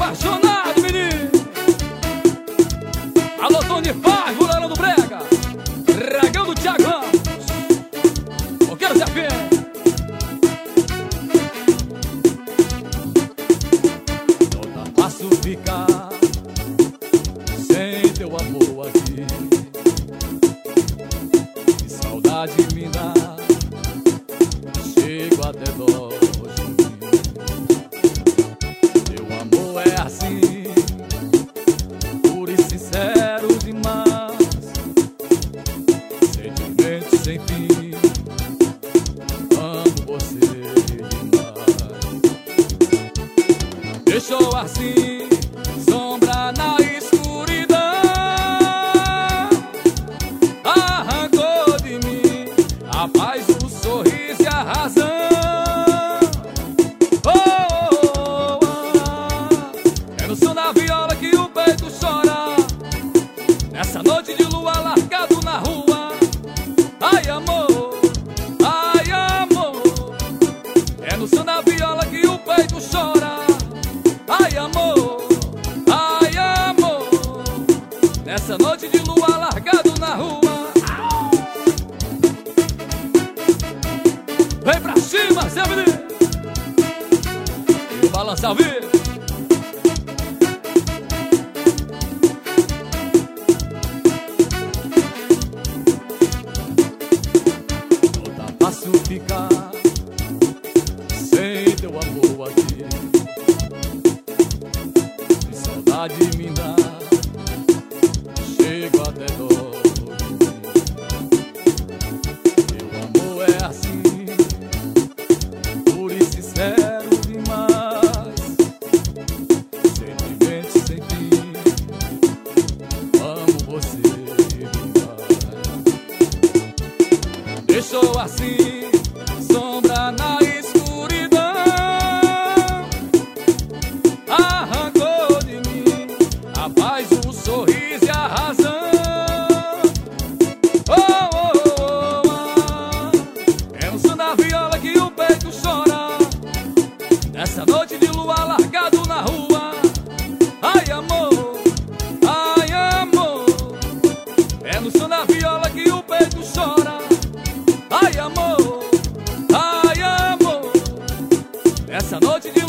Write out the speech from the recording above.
apaixonado, menino. Alô, Tony Paz, Mulherão do Brega, Dragão do Thiago Ramos, Roqueiro Zé Fê. Não dá fácil ficar sem teu amor aqui. Que saudade me dá, chego até dó. É assim, puro e sincero demais, sentimento sem fim, amo você demais. Deixou assim, sombra na escuridão, arrancou de mim a paz, o sorriso e a razão. No som da viola que o peito chora, nessa noite de lua largado na rua. Ai amor, ai amor. É no som da viola que o peito chora. Ai amor, ai amor. Nessa noite de lua largado na rua. Vem pra cima, Zé Menino, e o balança ao vivo. Fácil ficar sem teu amor aqui. Que saudade me dá, chego até dó. Teu amor é assim, puro e sincero demais, sentimento sem fim, amo você demais. Deixou assim, sombra na escuridão, arrancou de mim a paz, o sorriso e a razão. Oh, oh, oh, oh. É no som da viola que o peito chora, nessa noite de lua largado na rua. Ai amor, ai amor. É no som da viola que o peito chora. Ai amor, essa noite de